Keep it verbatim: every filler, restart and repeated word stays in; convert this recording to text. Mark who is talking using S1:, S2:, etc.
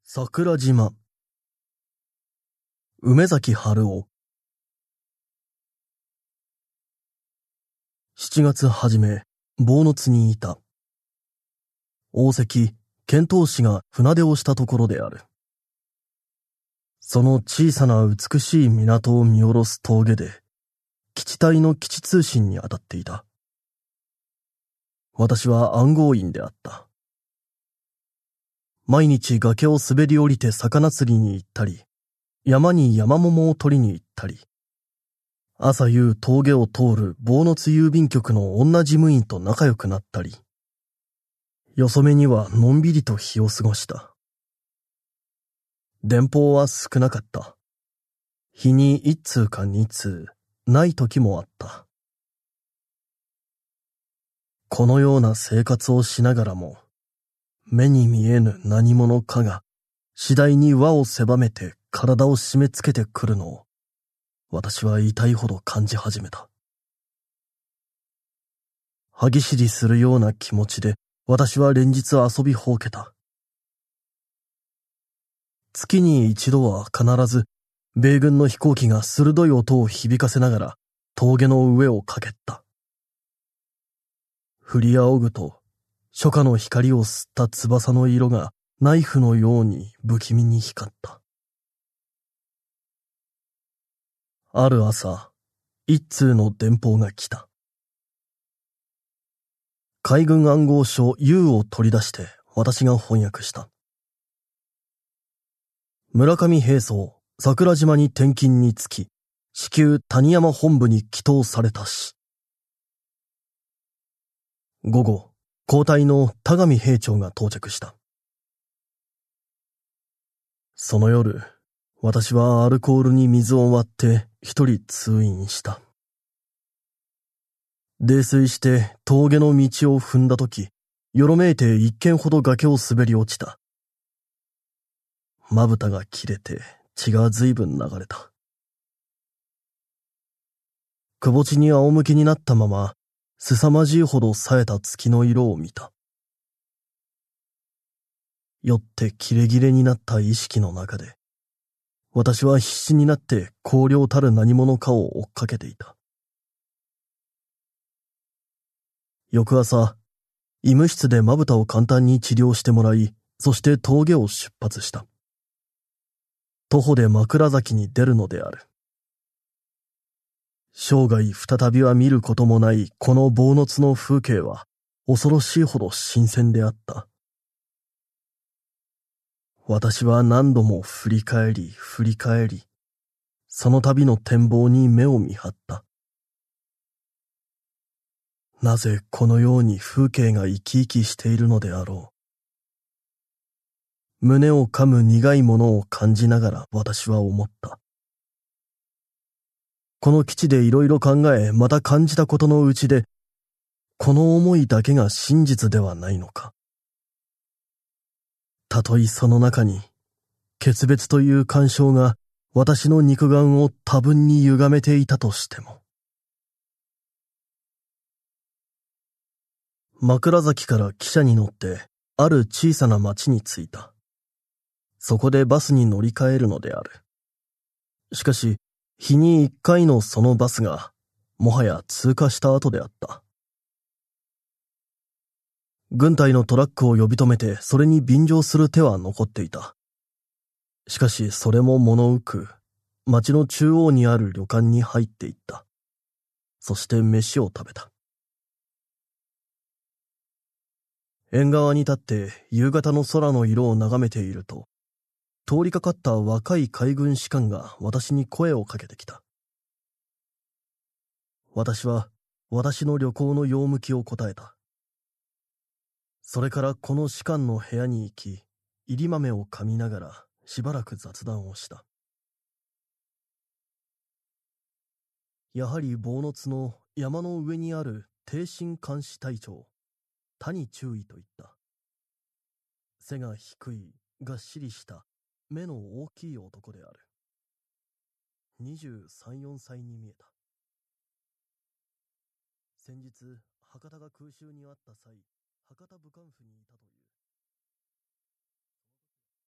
S1: 桜島。梅崎春夫。七月初め、坊の津にいた。大関、遣唐使が船出をしたところである。その小さな美しい港を見下ろす峠で、基地隊の基地通信に当たっていた。私は暗号員であった。毎日崖を滑り降りて魚釣りに行ったり、山に山桃を取りに行ったり、朝夕峠を通る坊津郵便局の女事務員と仲良くなったり、よそめにはのんびりと日を過ごした。電報は少なかった。日に一通か二通、ない時もあった。このような生活をしながらも、目に見えぬ何者かが次第に輪を狭めて体を締め付けてくるのを、私は痛いほど感じ始めた。歯ぎしりするような気持ちで私は連日遊びほうけた。月に一度は必ず米軍の飛行機が鋭い音を響かせながら峠の上を駆けった。降り仰ぐと初夏の光を吸った翼の色がナイフのように不気味に光った。ある朝、一通の電報が来た。海軍暗号書 ユー を取り出して私が翻訳した。村上兵曹、桜島に転勤につき、至急谷山本部に帰投されたし。午後、交代の田上兵長が到着した。その夜、私はアルコールに水を割って一人通院した。泥酔して峠の道を踏んだとき、よろめいて一軒ほど崖を滑り落ちた。まぶたが切れて血がずいぶん流れた。くぼ地に仰向けになったまま、凄まじいほど冴えた月の色を見た。酔ってキレキレになった意識の中で、私は必死になって荒涼たる何者かを追っかけていた。翌朝、医務室でまぶたを簡単に治療してもらい、そして峠を出発した。徒歩で枕崎に出るのである。生涯再びは見ることもないこの坊津の風景は恐ろしいほど新鮮であった。私は何度も振り返り振り返り、その度の展望に目を見張った。なぜこのように風景が生き生きしているのであろう。胸を噛む苦いものを感じながら私は思った。この基地でいろいろ考え、また感じたことのうちで、この思いだけが真実ではないのか。たとえその中に、決別という感傷が私の肉眼を多分に歪めていたとしても。枕崎から汽車に乗って、ある小さな町に着いた。そこでバスに乗り換えるのである。しかし、日に一回のそのバスが、もはや通過した後であった。軍隊のトラックを呼び止めてそれに便乗する手は残っていた。しかしそれも物うく、町の中央にある旅館に入っていった。そして飯を食べた。縁側に立って夕方の空の色を眺めていると、通りかかった若い海軍士官が私に声をかけてきた。私は私の旅行の用向きを答えた。それからこの士官の部屋に行き、入り豆を噛みながらしばらく雑談をした。やはり坊津の山の上にある挺身監視隊長、谷中尉といった。背が低い、がっしりした目の大きい男である。にじゅうさん、よんさいに見えた。先日、博多が空襲にあった際、博多武官府にいたという。